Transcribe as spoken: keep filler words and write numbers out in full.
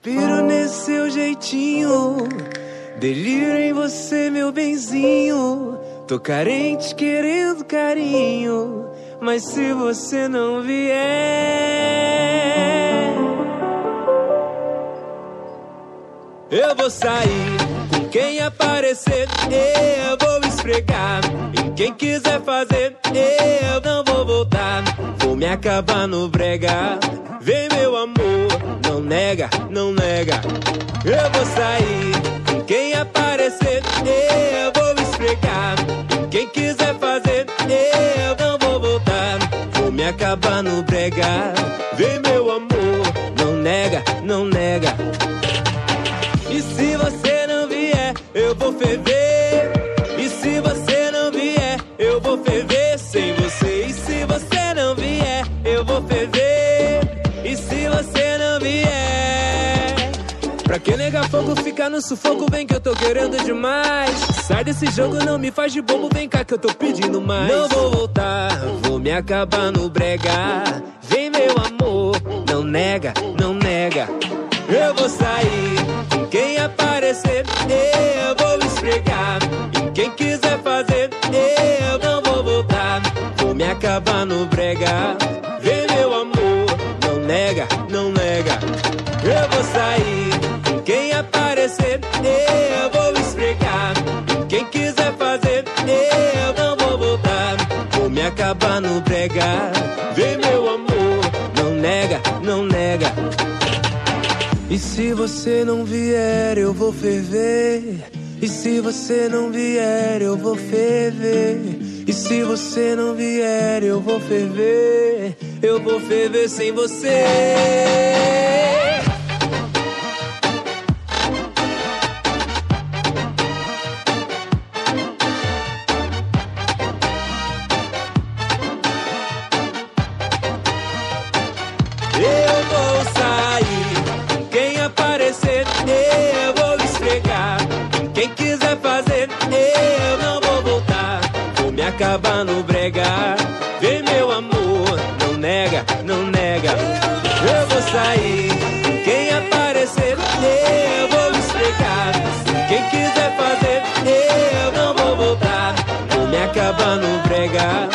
Piro nesse seu jeitinho, delírio em você, meu benzinho. Tô carente querendo carinho, mas se você não vier, eu vou sair com quem aparecer, eu vou esfregar em quem quiser fazer, eu não vou voltar, vou me acabar no brega. Vem meu amor, não nega, não nega. Eu vou sair com quem aparecer, eu vou esfregar em quem quiser fazer, eu não vou voltar, vou me acabar no brega. Vem meu amor, não nega, não nega. E se você não vier, eu vou ferver. E se você não vier, eu vou ferver sem você. E se você não vier, eu vou ferver. E se você não vier, pra que negar fogo, ficar no sufoco? Vem que eu tô querendo demais. Sai desse jogo, não me faz de bobo. Vem cá que eu tô pedindo mais. Não vou voltar, vou me acabar no brega. Vem meu amor, não nega, não nega. Eu vou sair com quem aparecer, eu vou esfregar e quem quiser fazer, eu não vou voltar, vou me acabar no brega. Vem meu amor, não nega, não nega. Eu vou sair com quem aparecer, eu vou esfregar e quem quiser fazer, eu não vou voltar, vou me acabar no brega. Vem meu amor, não nega, não nega. E se você não vier, eu vou ferver. E se você não vier, eu vou ferver. E se você não vier, eu vou ferver. Eu vou ferver sem você. Eu vou sair, quem aparecer, eu vou esfregar. Quem quiser fazer, eu não vou voltar, vou me acabar no brega. Vem meu amor, não nega, não nega. Eu vou sair, quem aparecer, eu vou esfregar. Quem quiser fazer, eu não vou voltar, vou me acabar no brega.